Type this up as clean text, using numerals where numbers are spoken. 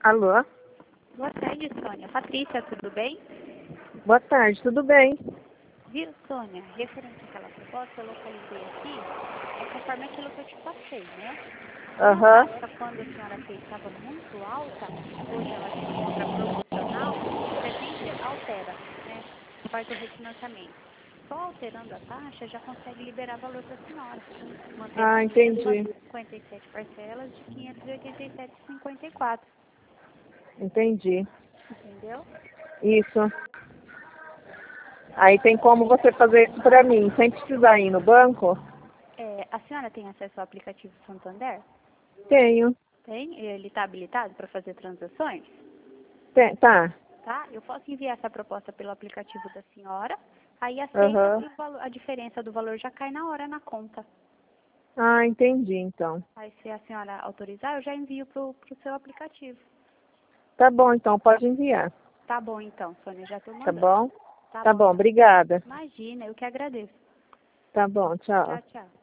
Alô? Boa tarde, Sônia. Patrícia, tudo bem? Boa tarde, tudo bem? Viu, Sônia? Referente àquela proposta, eu localizei aqui, conforme aquilo que eu te passei, né? Na Aham. prática, quando a senhora fez, estava muito alta, hoje ela se encontra promocional, se a gente altera, né? Faz o refinanciamento. Só alterando a taxa já consegue liberar valor para a senhora, mantendo Ah, as mesmas entendi. 57 parcelas de 587,54, Entendi. entendeu? Isso. Aí tem como você fazer isso pra mim, sem precisar ir no banco? A senhora tem acesso ao aplicativo Santander? Tenho. Tem? Ele está habilitado para fazer transações? Tá. Tá? Eu posso enviar essa proposta pelo aplicativo da senhora, aí aceita Aham. e a diferença do valor já cai na hora na conta. Ah, entendi, então. Aí se a senhora autorizar, eu já envio pro seu aplicativo. Tá bom, então, pode enviar. Tá bom então, Sônia, já estou Tá mandando. bom? Tá Tá bom bom, então. obrigada. Imagina, eu que agradeço. Tá bom, tchau. Tchau, tchau.